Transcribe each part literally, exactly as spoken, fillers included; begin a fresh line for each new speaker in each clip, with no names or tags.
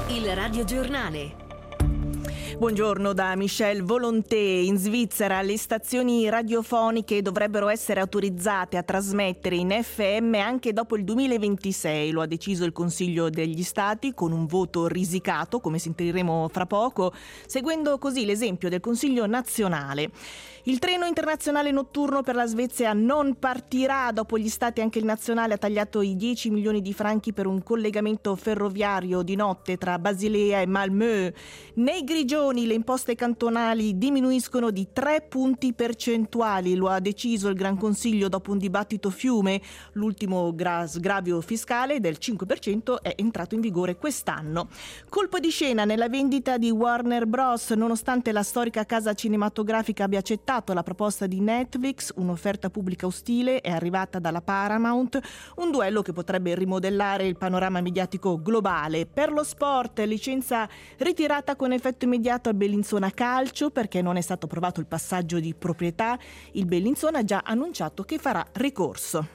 Il radiogiornale.
Buongiorno da Michelle Volonté. In Svizzera le stazioni radiofoniche dovrebbero essere autorizzate a trasmettere in F M anche dopo il duemilaventisei. Lo ha deciso il Consiglio degli Stati con un voto risicato, come sentiremo fra poco, seguendo così l'esempio del Consiglio nazionale. Il treno internazionale notturno per la Svezia non partirà. Dopo gli Stati anche il nazionale ha tagliato i dieci milioni di franchi per un collegamento ferroviario di notte tra Basilea e Malmö. Nei Grigioni le imposte cantonali diminuiscono di tre punti percentuali. Lo ha deciso il Gran Consiglio dopo un dibattito fiume. L'ultimo gra- sgravio fiscale del cinque per cento è entrato in vigore quest'anno. Colpo di scena nella vendita di Warner Bros. Nonostante la storica casa cinematografica abbia accettato la proposta di Netflix, un'offerta pubblica ostile è arrivata dalla Paramount, un duello che potrebbe rimodellare il panorama mediatico globale. Per lo sport, licenza ritirata con effetto immediato al Bellinzona Calcio perché non è stato approvato il passaggio di proprietà. Il Bellinzona ha già annunciato che farà ricorso.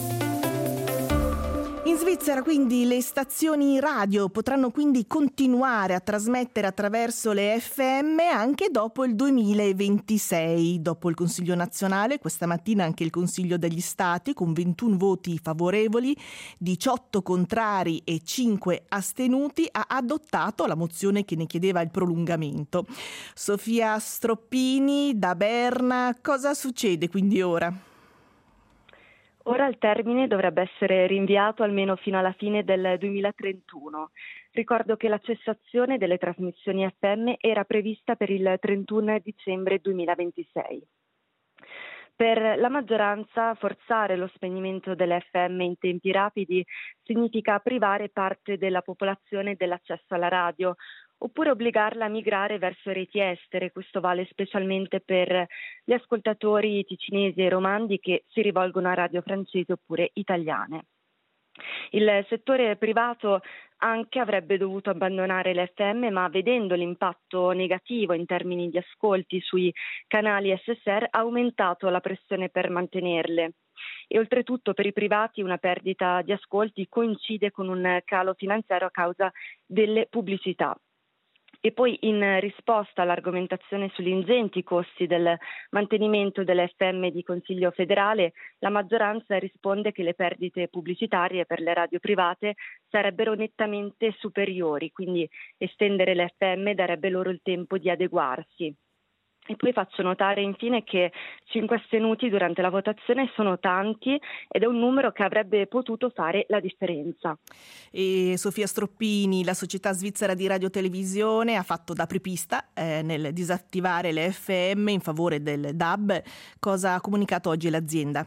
In Svizzera quindi le stazioni radio potranno quindi continuare a trasmettere attraverso le F M anche dopo il duemilaventisei. Dopo il Consiglio nazionale, questa mattina anche il Consiglio degli Stati, con ventuno voti favorevoli, diciotto contrari e cinque astenuti, ha adottato la mozione che ne chiedeva il prolungamento. Sofia Stroppini da Berna, cosa succede quindi ora?
Ora il termine dovrebbe essere rinviato almeno fino alla fine del duemilatrentuno. Ricordo che la cessazione delle trasmissioni F M era prevista per il trentuno dicembre duemilaventisei. Per la maggioranza, forzare lo spegnimento delle F M in tempi rapidi significa privare parte della popolazione dell'accesso alla radio, oppure obbligarla a migrare verso reti estere. Questo vale specialmente per gli ascoltatori ticinesi e romandi che si rivolgono a radio francesi oppure italiane. Il settore privato anche avrebbe dovuto abbandonare le F M, ma vedendo l'impatto negativo in termini di ascolti sui canali S S R ha aumentato la pressione per mantenerle. E oltretutto per i privati una perdita di ascolti coincide con un calo finanziario a causa delle pubblicità. E poi in risposta all'argomentazione sugli ingenti costi del mantenimento delle F M di Consiglio federale, la maggioranza risponde che le perdite pubblicitarie per le radio private sarebbero nettamente superiori, quindi estendere le F M darebbe loro il tempo di adeguarsi. E poi faccio notare infine che cinque astenuti durante la votazione sono tanti ed è un numero che avrebbe potuto fare la differenza.
E Sofia Stroppini, la società svizzera di radiotelevisione, ha fatto da apripista eh, nel disattivare le F M in favore del D A B. Cosa ha comunicato oggi l'azienda?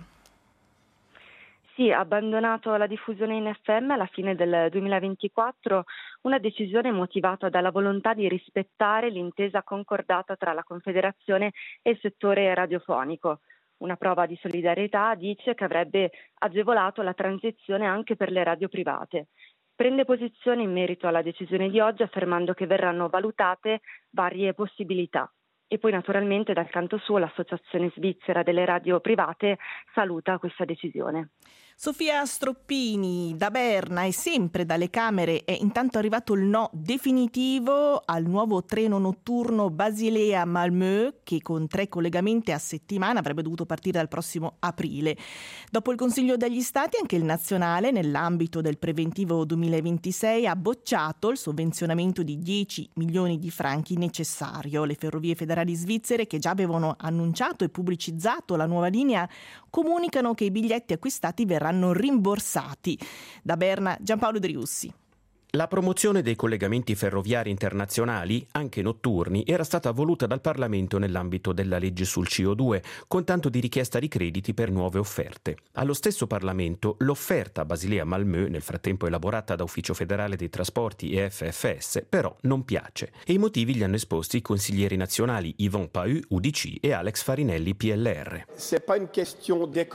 Sì, ha abbandonato la diffusione in F M alla fine del duemilaventiquattro, una decisione motivata dalla volontà di rispettare l'intesa concordata tra la Confederazione e il settore radiofonico. Una prova di solidarietà, dice, che avrebbe agevolato la transizione anche per le radio private. Prende posizione in merito alla decisione di oggi affermando che verranno valutate varie possibilità. E poi naturalmente dal canto suo l'Associazione Svizzera delle Radio Private saluta questa decisione.
Sofia Stroppini da Berna e sempre dalle Camere è intanto arrivato il no definitivo al nuovo treno notturno Basilea-Malmö che con tre collegamenti a settimana avrebbe dovuto partire dal prossimo aprile. Dopo il Consiglio degli Stati anche il nazionale nell'ambito del preventivo duemilaventisei ha bocciato il sovvenzionamento di dieci milioni di franchi necessario. Le ferrovie federali svizzere che già avevano annunciato e pubblicizzato la nuova linea comunicano che i biglietti acquistati verranno rimborsati. Da Berna, Giampaolo Driussi.
La promozione dei collegamenti ferroviari internazionali, anche notturni, era stata voluta dal Parlamento nell'ambito della legge sul C O due, con tanto di richiesta di crediti per nuove offerte. Allo stesso Parlamento, l'offerta Basilea-Malmö, nel frattempo elaborata da Ufficio Federale dei Trasporti e F F S, però non piace. E i motivi li hanno esposti i consiglieri nazionali Yvon Pahu, U D C, e Alex Farinelli, P L R.
C'est pas une question d'écologie.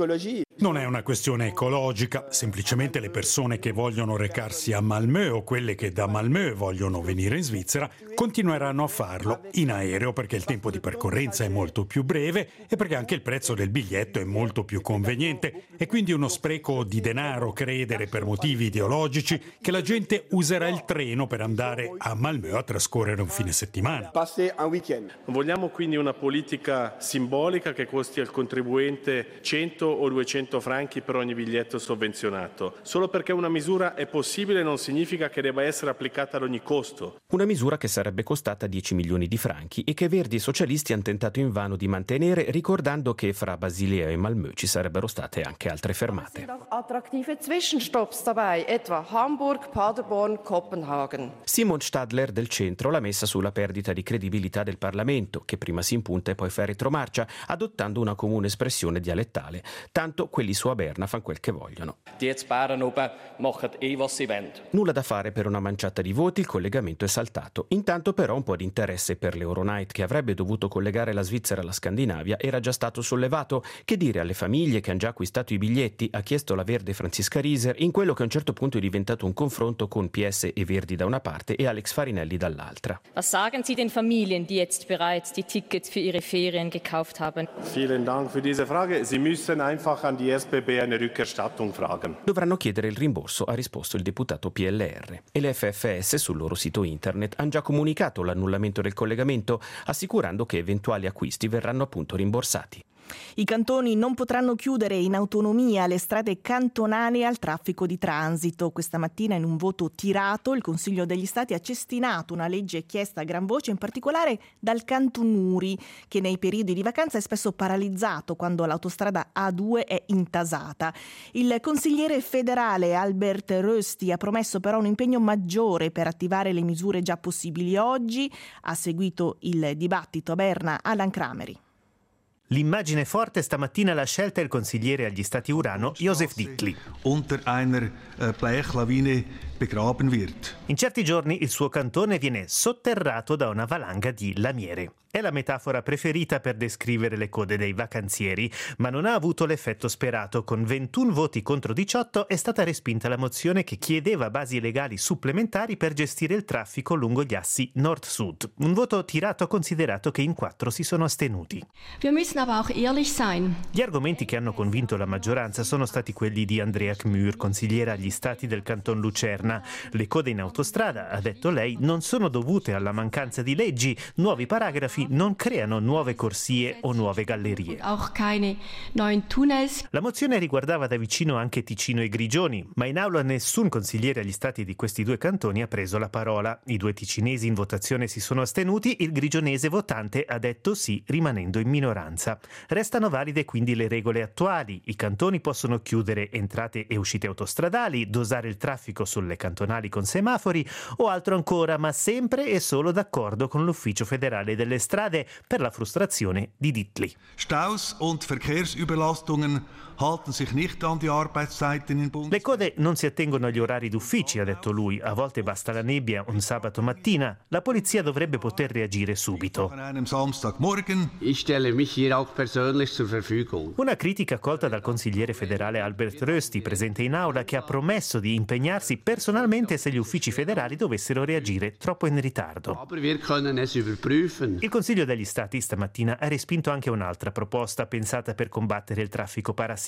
Non è una questione ecologica, semplicemente le persone che vogliono recarsi a Malmö o quelle che da Malmö vogliono venire in Svizzera continueranno a farlo in aereo perché il tempo di percorrenza è molto più breve e perché anche il prezzo del biglietto è molto più conveniente. È quindi uno spreco di denaro credere per motivi ideologici che la gente userà il treno per andare a Malmö a trascorrere un fine settimana.
Vogliamo quindi una politica simbolica che costi al contribuente cento o duecento franchi per ogni biglietto sovvenzionato. Solo perché una misura è possibile non significa che debba essere applicata ad ogni costo.
Una misura che sarebbe costata dieci milioni di franchi e che Verdi e socialisti hanno tentato invano di mantenere, ricordando che fra Basilea e Malmö ci sarebbero state anche altre fermate.
Attraktive Zwischenstopps dabei, etwa Hamburg, Paderborn, Copenhagen.
Simon Stadler del centro l'ha messa sulla perdita di credibilità del Parlamento, che prima si impunta e poi fa retromarcia, adottando una comune espressione dialettale. Tanto quelli su a Berna fanno quel che vogliono. Nulla da fare per una manciata di voti, il collegamento è saltato. Intanto però un po' di interesse per l'Euronight, che avrebbe dovuto collegare la Svizzera alla Scandinavia, era già stato sollevato. Che dire alle famiglie che hanno già acquistato i biglietti, ha chiesto la Verde Franziska Rieser, in quello che a un certo punto è diventato un confronto con P S e Verdi da una parte e Alex Farinelli dall'altra.
Was sagen Sie den Familien, die jetzt bereits die Tickets für ihre Ferien gekauft haben?
Vielen Dank für diese Frage. Sie müssen einfach an die S B B eine Rückerstattung fragen.
Dovranno chiedere il rimborso, ha risposto il deputato P L R. E le F F S sul loro sito internet hanno già comunicato l'annullamento del collegamento, assicurando che eventuali acquisti verranno appunto rimborsati.
I cantoni non potranno chiudere in autonomia le strade cantonali al traffico di transito. Questa mattina, in un voto tirato, il Consiglio degli Stati ha cestinato una legge chiesta a gran voce, in particolare dal Canton Uri, che nei periodi di vacanza è spesso paralizzato quando l'autostrada A due è intasata. Il consigliere federale Albert Rösti ha promesso però un impegno maggiore per attivare le misure già possibili oggi. Ha seguito il dibattito a Berna Alan Crameri.
L'immagine forte stamattina l'ha scelta il consigliere agli Stati Urano, Josef Dittli.
Unter einer Blechlawine begraben wird.
In certi giorni il suo cantone viene sotterrato da una valanga di lamiere. È la metafora preferita per descrivere le code dei vacanzieri, ma non ha avuto l'effetto sperato. Con ventuno voti contro diciotto è stata respinta la mozione che chiedeva basi legali supplementari per gestire il traffico lungo gli assi nord-sud. Un voto tirato considerato che in quattro si sono astenuti.
Wir müssen aber auch ehrlich sein.
Gli argomenti che hanno convinto la maggioranza sono stati quelli di Andrea Kmür, consigliera agli Stati del Canton Lucerna. Le code in autostrada, ha detto lei, non sono dovute alla mancanza di leggi. Nuovi paragrafi non creano nuove corsie o nuove gallerie.
Auch keine neuen Tunnels.
La mozione riguardava da vicino anche Ticino e Grigioni, ma in aula nessun consigliere agli Stati di questi due cantoni ha preso la parola. I due ticinesi in votazione si sono astenuti, il grigionese votante ha detto sì, rimanendo in minoranza. Restano valide quindi le regole attuali. I cantoni possono chiudere entrate e uscite autostradali, dosare il traffico sulle cantonali con semafori o altro ancora, ma sempre e solo d'accordo con l'Ufficio federale delle strade, per la frustrazione di Dittli.
Staus und Verkehrsüberlastungen halten sich nicht an die Arbeitszeiten in Bund.
Le code non si attengono agli orari d'uffici, ha detto lui. A volte basta la nebbia un sabato mattina. La polizia dovrebbe poter reagire subito.
An einem Samstagmorgen.
Ich stelle mich hier auch persönlich zur Verfügung.
Una critica accolta dal consigliere federale Albert Rösti, presente in aula, che ha promesso di impegnarsi personalmente se gli uffici federali dovessero reagire troppo in ritardo.
Aber wir können es überprüfen.
Il Consiglio degli Stati stamattina ha respinto anche un'altra proposta pensata per combattere il traffico parassitario.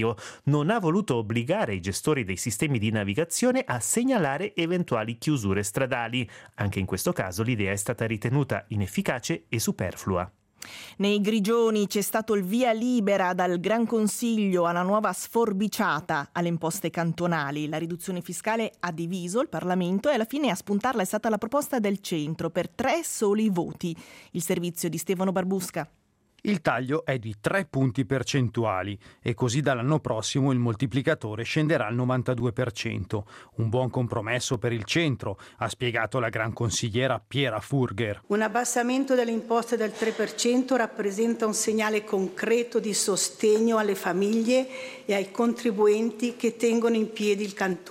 Non ha voluto obbligare i gestori dei sistemi di navigazione a segnalare eventuali chiusure stradali. Anche in questo caso l'idea è stata ritenuta inefficace e superflua.
Nei Grigioni c'è stato il via libera dal Gran Consiglio a una nuova sforbiciata alle imposte cantonali. La riduzione fiscale ha diviso il Parlamento e alla fine a spuntarla è stata la proposta del centro per tre soli voti. Il servizio di Stefano Barbusca.
Il taglio è di tre punti percentuali e così dall'anno prossimo il moltiplicatore scenderà al novantadue per cento. Un buon compromesso per il centro, ha spiegato la gran consigliera Piera Furger.
Un abbassamento delle imposte del tre per cento rappresenta un segnale concreto di sostegno alle famiglie e ai contribuenti che tengono in piedi il cantone.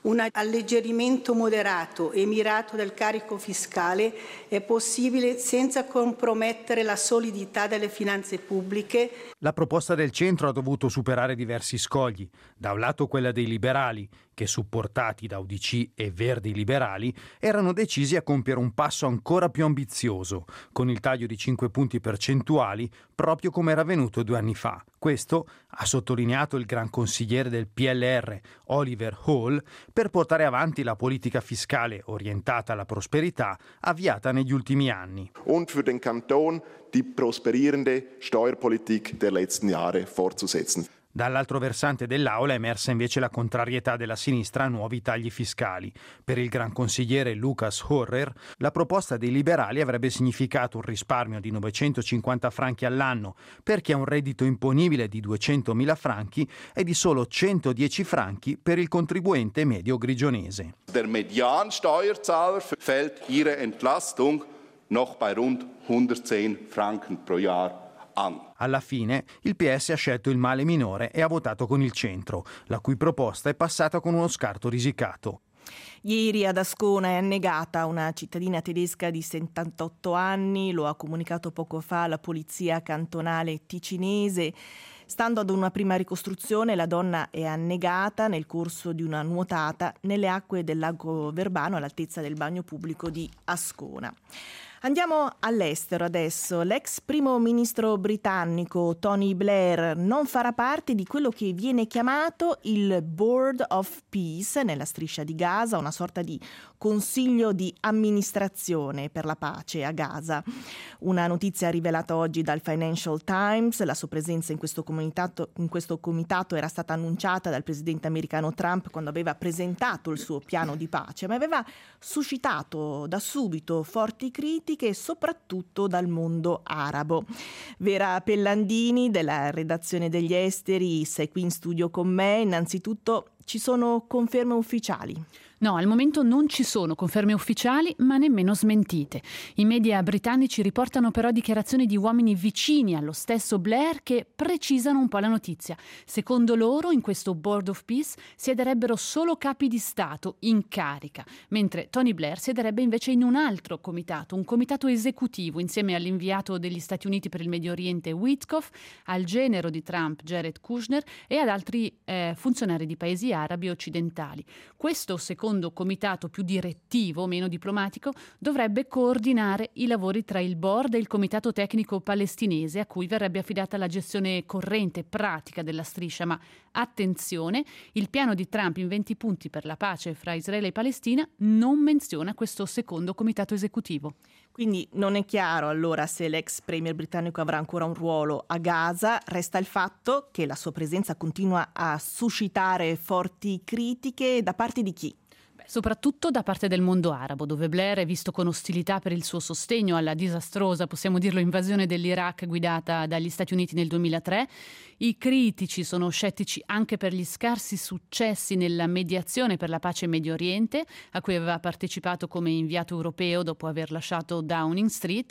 Un alleggerimento moderato e mirato del carico fiscale è possibile senza compromettere la solidità delle finanze pubbliche.
La proposta del centro ha dovuto superare diversi scogli. Da un lato quella dei liberali, che supportati da U D C e Verdi Liberali erano decisi a compiere un passo ancora più ambizioso, con il taglio di cinque punti percentuali, proprio come era avvenuto due anni fa. Questo ha sottolineato il gran consigliere del P L R, Oliver Hall, per portare avanti la politica fiscale orientata alla prosperità avviata negli ultimi anni.
Und für den Kanton die prosperierende Steuerpolitik der letzten Jahre fortzusetzen.
Dall'altro versante dell'Aula è emersa invece la contrarietà della sinistra a nuovi tagli fiscali. Per il gran consigliere Lucas Horrer, la proposta dei liberali avrebbe significato un risparmio di novecentocinquanta franchi all'anno per chi ha un reddito imponibile di duecentomila franchi e di solo centodieci franchi per il contribuente medio grigionese.
Der Mediansteuerzahler fällt ihre Entlastung noch bei rund hundertzehn Franken pro Jahr.
Alla fine il P S ha scelto il male minore e ha votato con il centro, la cui proposta è passata con uno scarto risicato.
Ieri ad Ascona è annegata una cittadina tedesca di settantotto anni, lo ha comunicato poco fa la polizia cantonale ticinese. Stando ad una prima ricostruzione, la donna è annegata nel corso di una nuotata nelle acque del lago Verbano all'altezza del bagno pubblico di Ascona. Andiamo all'estero adesso. L'ex primo ministro britannico Tony Blair non farà parte di quello che viene chiamato il Board of Peace nella striscia di Gaza, una sorta di consiglio di amministrazione per la pace a Gaza. Una notizia rivelata oggi dal Financial Times. La sua presenza in questo comitato, in questo comitato era stata annunciata dal presidente americano Trump quando aveva presentato il suo piano di pace, ma aveva suscitato da subito forti critiche, soprattutto dal mondo arabo. Vera Pellandini della redazione degli esteri sei qui in studio con me. Innanzitutto, ci sono conferme ufficiali?
No, al momento non ci sono conferme ufficiali, ma nemmeno smentite. I media britannici riportano però dichiarazioni di uomini vicini allo stesso Blair che precisano un po' la notizia. Secondo loro, in questo Board of Peace siederebbero solo capi di Stato in carica, mentre Tony Blair siederebbe invece in un altro comitato, un comitato esecutivo, insieme all'inviato degli Stati Uniti per il Medio Oriente Witkoff, al genero di Trump Jared Kushner e ad altri eh, funzionari di paesi arabi occidentali. Questo, secondo comitato più direttivo, meno diplomatico, dovrebbe coordinare i lavori tra il board e il comitato tecnico palestinese a cui verrebbe affidata la gestione corrente e pratica della striscia. Ma attenzione, il piano di Trump in venti punti per la pace fra Israele e Palestina non menziona questo secondo comitato esecutivo.
Quindi non è chiaro allora se l'ex premier britannico avrà ancora un ruolo a Gaza. Resta il fatto che la sua presenza continua a suscitare forti critiche da parte di chi?
Soprattutto da parte del mondo arabo, dove Blair è visto con ostilità per il suo sostegno alla disastrosa, possiamo dirlo, invasione dell'Iraq guidata dagli Stati Uniti nel duemilatré. I critici sono scettici anche per gli scarsi successi nella mediazione per la pace in Medio Oriente, a cui aveva partecipato come inviato europeo dopo aver lasciato Downing Street.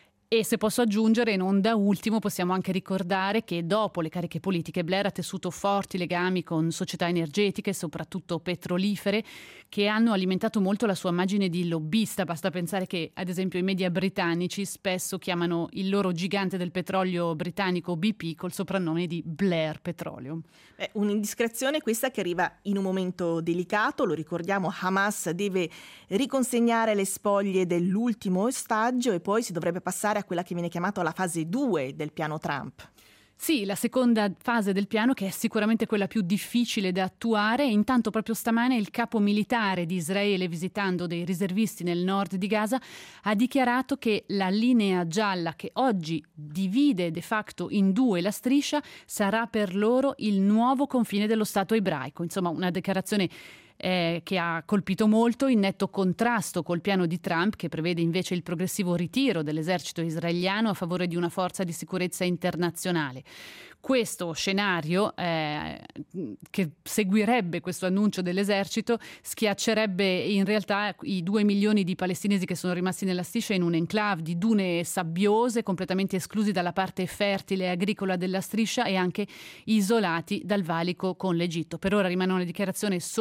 E se posso aggiungere, non da ultimo, possiamo anche ricordare che dopo le cariche politiche Blair ha tessuto forti legami con società energetiche, soprattutto petrolifere, che hanno alimentato molto la sua immagine di lobbista. Basta pensare che, ad esempio, i media britannici spesso chiamano il loro gigante del petrolio britannico B P col soprannome di Blair Petroleum.
Beh, un'indiscrezione questa che arriva in un momento delicato, lo ricordiamo, Hamas deve riconsegnare le spoglie dell'ultimo ostaggio e poi si dovrebbe passare a quella che viene chiamata la fase due del piano Trump.
Sì, la seconda fase del piano, che è sicuramente quella più difficile da attuare. Intanto proprio stamane il capo militare di Israele, visitando dei riservisti nel nord di Gaza, ha dichiarato che la linea gialla che oggi divide de facto in due la striscia sarà per loro il nuovo confine dello Stato ebraico. Insomma, una dichiarazione Eh, che ha colpito molto, in netto contrasto col piano di Trump, che prevede invece il progressivo ritiro dell'esercito israeliano a favore di una forza di sicurezza internazionale. Questo scenario eh, che seguirebbe questo annuncio dell'esercito schiaccerebbe in realtà i due milioni di palestinesi che sono rimasti nella striscia in un enclave di dune sabbiose, completamente esclusi dalla parte fertile e agricola della striscia e anche isolati dal valico con l'Egitto. Per ora rimane una dichiarazione solo da parte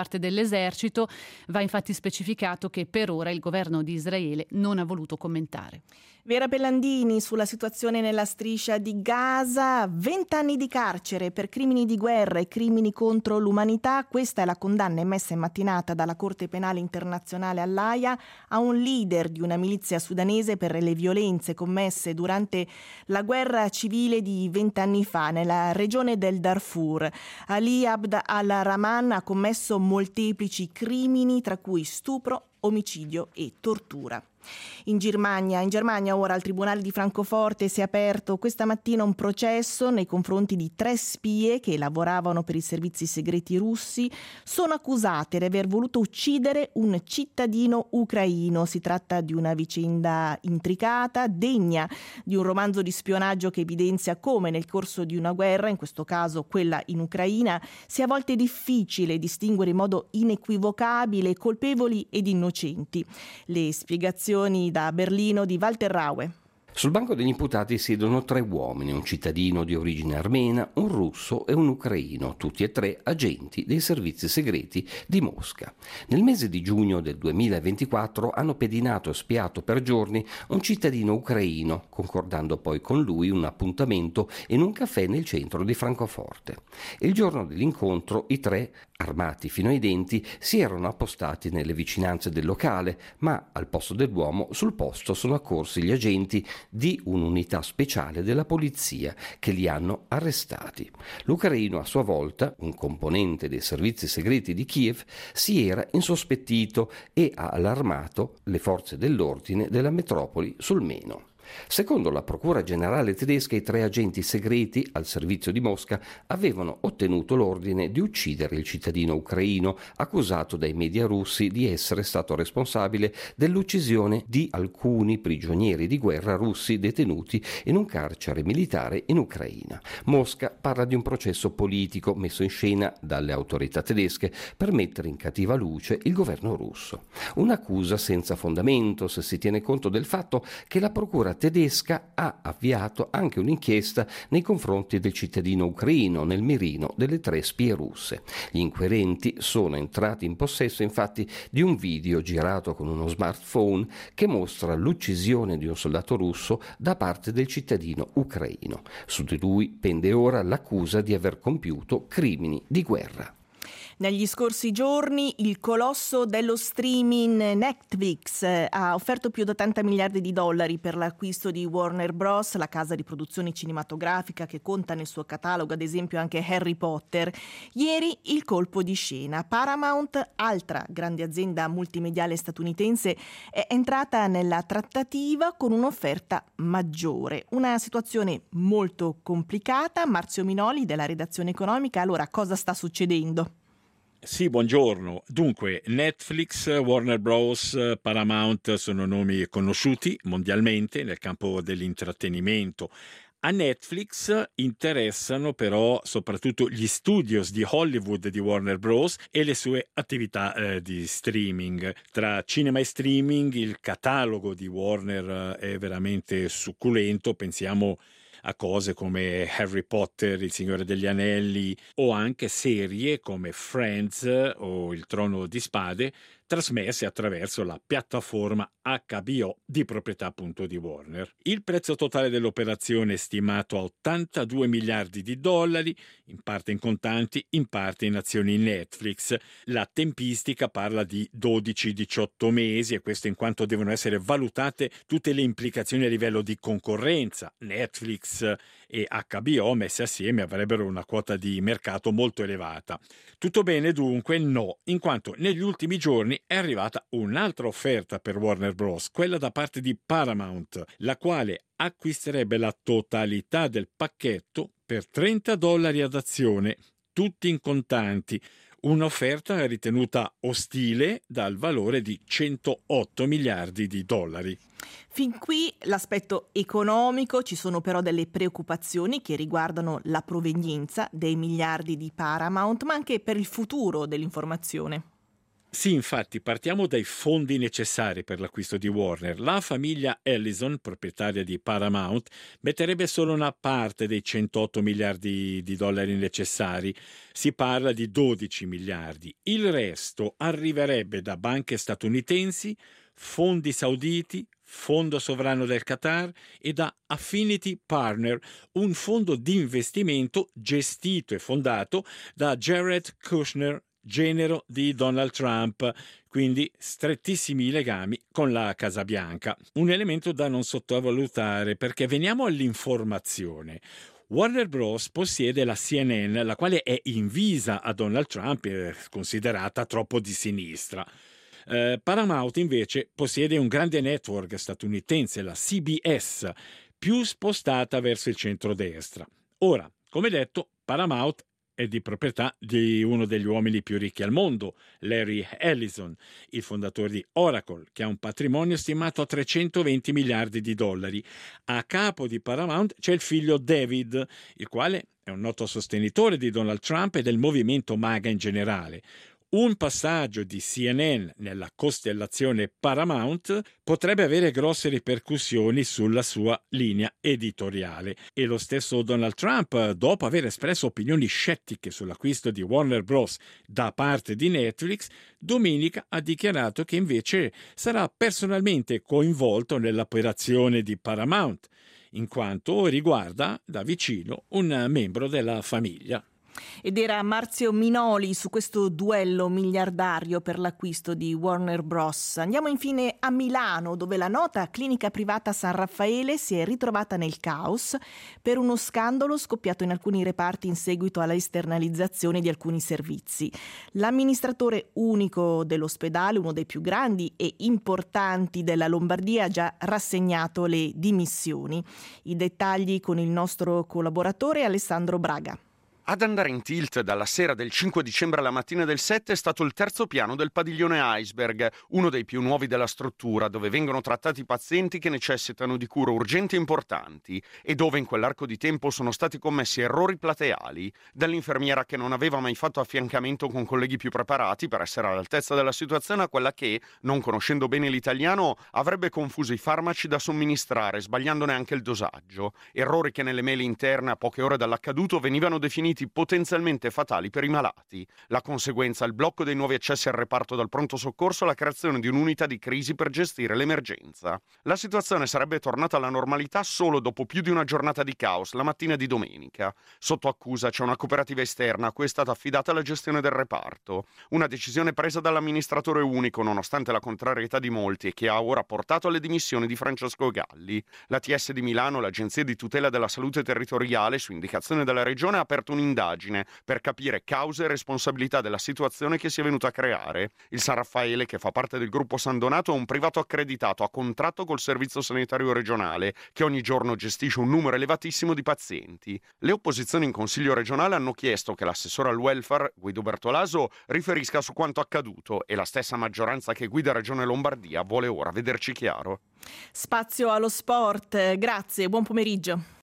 parte dell'esercito. Va infatti specificato che per ora il governo di Israele non ha voluto commentare.
Vera Bellandini sulla situazione nella striscia di Gaza, vent'anni di carcere per crimini di guerra e crimini contro l'umanità. Questa è la condanna emessa in mattinata dalla Corte Penale Internazionale all'Aia a un leader di una milizia sudanese per le violenze commesse durante la guerra civile di vent'anni fa nella regione del Darfur. Ali Abd al-Rahman ha commesso molteplici crimini, tra cui stupro, omicidio e tortura. In Germania, in Germania ora al Tribunale di Francoforte si è aperto questa mattina un processo nei confronti di tre spie che lavoravano per i servizi segreti russi. Sono accusate di aver voluto uccidere un cittadino ucraino. Si tratta di una vicenda intricata, degna di un romanzo di spionaggio che evidenzia come nel corso di una guerra, in questo caso quella in Ucraina, sia a volte difficile distinguere in modo inequivocabile colpevoli ed innocenti. Le spiegazioni da Berlino di Walter Raue.
Sul banco degli imputati siedono tre uomini, un cittadino di origine armena, un russo e un ucraino, tutti e tre agenti dei servizi segreti di Mosca. Nel mese di giugno del duemilaventiquattro hanno pedinato e spiato per giorni un cittadino ucraino, concordando poi con lui un appuntamento in un caffè nel centro di Francoforte. Il giorno dell'incontro i tre, armati fino ai denti, si erano appostati nelle vicinanze del locale, ma al posto dell'uomo sul posto sono accorsi gli agenti di un'unità speciale della polizia che li hanno arrestati. L'ucraino a sua volta, un componente dei servizi segreti di Kiev, si era insospettito e ha allarmato le forze dell'ordine della metropoli sul Meno. Secondo la Procura Generale tedesca, i tre agenti segreti al servizio di Mosca avevano ottenuto l'ordine di uccidere il cittadino ucraino accusato dai media russi di essere stato responsabile dell'uccisione di alcuni prigionieri di guerra russi detenuti in un carcere militare in Ucraina. Mosca parla di un processo politico messo in scena dalle autorità tedesche per mettere in cattiva luce il governo russo. Un'accusa senza fondamento se si tiene conto del fatto che la Procura tedesca ha avviato anche un'inchiesta nei confronti del cittadino ucraino nel mirino delle tre spie russe. Gli inquirenti sono entrati in possesso infatti di un video girato con uno smartphone che mostra l'uccisione di un soldato russo da parte del cittadino ucraino. Su di lui pende ora l'accusa di aver compiuto crimini di guerra.
Negli scorsi giorni il colosso dello streaming Netflix ha offerto più di ottanta miliardi di dollari per l'acquisto di Warner Bros., la casa di produzione cinematografica che conta nel suo catalogo ad esempio anche Harry Potter. Ieri il colpo di scena. Paramount, altra grande azienda multimediale statunitense, è entrata nella trattativa con un'offerta maggiore. Una situazione molto complicata. Marzio Minoli della redazione economica. Allora, cosa sta succedendo?
Sì, buongiorno. Dunque, Netflix, Warner Bros., Paramount sono nomi conosciuti mondialmente nel campo dell'intrattenimento. A Netflix interessano però soprattutto gli studios di Hollywood di Warner Bros. E le sue attività eh, di streaming. Tra cinema e streaming il catalogo di Warner è veramente succulento, pensiamo a cose come Harry Potter, Il Signore degli Anelli o anche serie come Friends o Il Trono di Spade trasmesse attraverso la piattaforma acca bi o di proprietà appunto di Warner. Il prezzo totale dell'operazione è stimato a ottantadue miliardi di dollari, in parte in contanti, in parte in azioni Netflix. La tempistica parla di dodici diciotto mesi e questo in quanto devono essere valutate tutte le implicazioni a livello di concorrenza. Netflix e acca bi o messe assieme avrebbero una quota di mercato molto elevata. Tutto bene dunque? No, in quanto negli ultimi giorni è arrivata un'altra offerta per Warner Bros., quella da parte di Paramount, la quale acquisterebbe la totalità del pacchetto per trenta dollari ad azione, tutti in contanti. Un'offerta ritenuta ostile dal valore di centootto miliardi di dollari.
Fin qui l'aspetto economico, ci sono però delle preoccupazioni che riguardano la provenienza dei miliardi di Paramount, ma anche per il futuro dell'informazione.
Sì, infatti, partiamo dai fondi necessari per l'acquisto di Warner. La famiglia Ellison, proprietaria di Paramount, metterebbe solo una parte dei centootto miliardi di dollari necessari. Si parla di dodici miliardi. Il resto arriverebbe da banche statunitensi, fondi sauditi, Fondo sovrano del Qatar e da Affinity Partner, un fondo di investimento gestito e fondato da Jared Kushner, genero di Donald Trump, quindi strettissimi legami con la Casa Bianca. Un elemento da non sottovalutare, perché veniamo all'informazione. Warner Bros. Possiede la C N N, la quale è invisa a Donald Trump e considerata troppo di sinistra. Eh, Paramount invece possiede un grande network statunitense, la C B S, più spostata verso il centrodestra. Ora, come detto, Paramount è di proprietà di uno degli uomini più ricchi al mondo, Larry Ellison, il fondatore di Oracle, che ha un patrimonio stimato a trecentoventi miliardi di dollari. A capo di Paramount c'è il figlio David, il quale è un noto sostenitore di Donald Trump e del movimento MAGA in generale. Un passaggio di C N N nella costellazione Paramount potrebbe avere grosse ripercussioni sulla sua linea editoriale e lo stesso Donald Trump, dopo aver espresso opinioni scettiche sull'acquisto di Warner Bros. Da parte di Netflix, domenica ha dichiarato che invece sarà personalmente coinvolto nell'operazione di Paramount, in quanto riguarda da vicino un membro della famiglia.
Ed era Marzio Minoli su questo duello miliardario per l'acquisto di Warner Bros. Andiamo infine a Milano, dove la nota clinica privata San Raffaele si è ritrovata nel caos per uno scandalo scoppiato in alcuni reparti in seguito alla esternalizzazione di alcuni servizi. L'amministratore unico dell'ospedale, uno dei più grandi e importanti della Lombardia, ha già rassegnato le dimissioni. I dettagli con il nostro collaboratore Alessandro Braga.
Ad andare in tilt dalla sera del cinque dicembre alla mattina del sette è stato il terzo piano del padiglione Iceberg, uno dei più nuovi della struttura, dove vengono trattati pazienti che necessitano di cure urgenti e importanti e dove in quell'arco di tempo sono stati commessi errori plateali, dall'infermiera che non aveva mai fatto affiancamento con colleghi più preparati per essere all'altezza della situazione a quella che, non conoscendo bene l'italiano, avrebbe confuso i farmaci da somministrare, sbagliandone anche il dosaggio. Errori che nelle mail interne a poche ore dall'accaduto venivano definiti potenzialmente fatali per i malati. La conseguenza, il blocco dei nuovi accessi al reparto dal pronto soccorso e la creazione di un'unità di crisi per gestire l'emergenza. La situazione sarebbe tornata alla normalità solo dopo più di una giornata di caos, la mattina di domenica. Sotto accusa c'è una cooperativa esterna a cui è stata affidata la gestione del reparto. Una decisione presa dall'amministratore unico, nonostante la contrarietà di molti, e che ha ora portato alle dimissioni di Francesco Galli. L'A T S di Milano, l'Agenzia di tutela della salute territoriale, su indicazione della Regione, ha aperto un indagine per capire cause e responsabilità della situazione che si è venuta a creare. Il San Raffaele, che fa parte del gruppo San Donato, è un privato accreditato a contratto col Servizio Sanitario Regionale, che ogni giorno gestisce un numero elevatissimo di pazienti. Le opposizioni in Consiglio regionale hanno chiesto che l'assessore al welfare, Guido Bertolaso, riferisca su quanto accaduto e la stessa maggioranza che guida Regione Lombardia vuole ora vederci chiaro.
Spazio allo sport, grazie, buon pomeriggio.